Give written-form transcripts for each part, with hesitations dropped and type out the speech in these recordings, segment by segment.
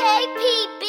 KPB.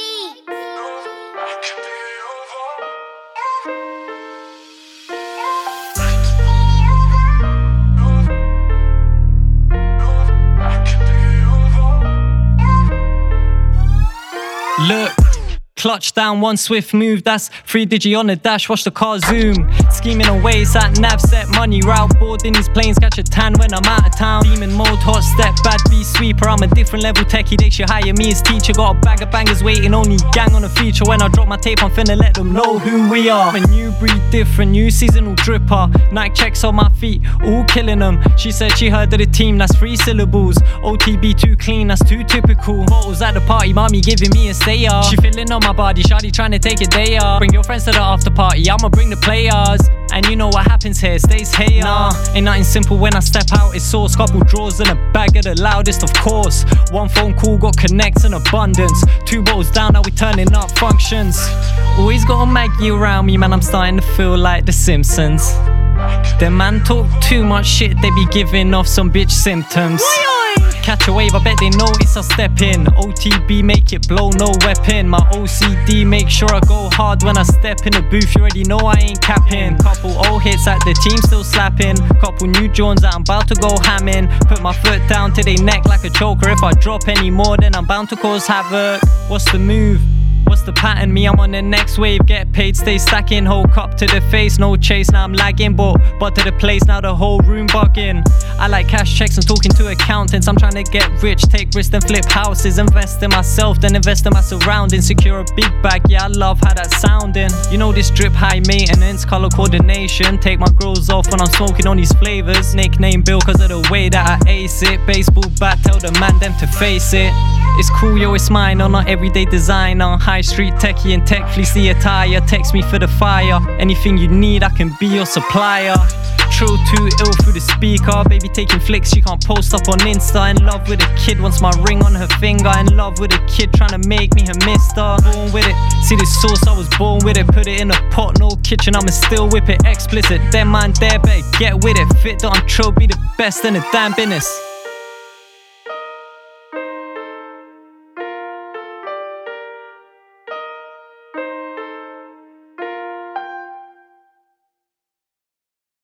Look, clutch down, one swift move, that's 3 digi on the dash, watch the car zoom. Scheming away, sat nav, set money route, boarding these planes, catch a tan when I'm out of town. Demon mode, hot step, bad beat sweeper, I'm a different level techie, they should hire me as teacher. Got a bag of bangers waiting, only gang on a feature. When I drop my tape, I'm finna let them know who we are. I'm a new breed, different, new seasonal dripper. Nike checks on my feet, all killing them. She said she heard of the team, that's 3 syllables. OTB too clean, that's too typical. Bottles at the party, mommy giving me a stay up. She feeling on my body, shawty trying to take a day off. Bring your friends to the after party, I'ma bring the players. And you know what happens here, stays here. Nah, ain't nothing simple when I step out, it's sauce. Couple drawers and a bag of the loudest, of course. One phone call, got connects in abundance. 2 bottles down, now we turning up functions. Always got a Maggie around me, man, I'm starting to feel like the Simpsons. Them man talk too much shit, they be giving off some bitch symptoms. Catch a wave, I bet they notice I step in. OTB, make it blow, no weapon. My OCD, make sure I go hard when I step in the booth. You already know I ain't capping. Couple old hits at the team still slapping. Couple new Jones that I'm about to go hamming. Put my foot down to their neck like a choker. If I drop any more, then I'm bound to cause havoc. What's the move? What's the pattern? Me, I'm on the next wave. Get paid, stay stacking. Whole cup to the face, no chase. Now I'm lagging, but to the place. Now the whole room bugging. I like cash checks and talking to accountants. I'm trying to get rich, take risks and flip houses. Invest in myself, then invest in my surroundings. Secure a big bag, yeah, I love how that's sounding. You know this drip, high maintenance, color coordination. Take my grills off when I'm smoking on these flavors. Nickname Bill cause of the way that I ace it. Baseball bat, tell the man them to face it. It's cool, yo, it's mine, on our everyday designer. High street techie and tech fleece the attire. Text me for the fire. Anything you need, I can be your supplier. Trill too ill through the speaker. Baby taking flicks, she can't post up on Insta. In love with a kid, wants my ring on her finger. In love with a kid, trying to make me her mister. Born with it, see this sauce, I was born with it. Put it in a pot, no kitchen, I'ma still whip it. Explicit, them man there, better get with it. Fit that I'm trill, be the best in the damn business.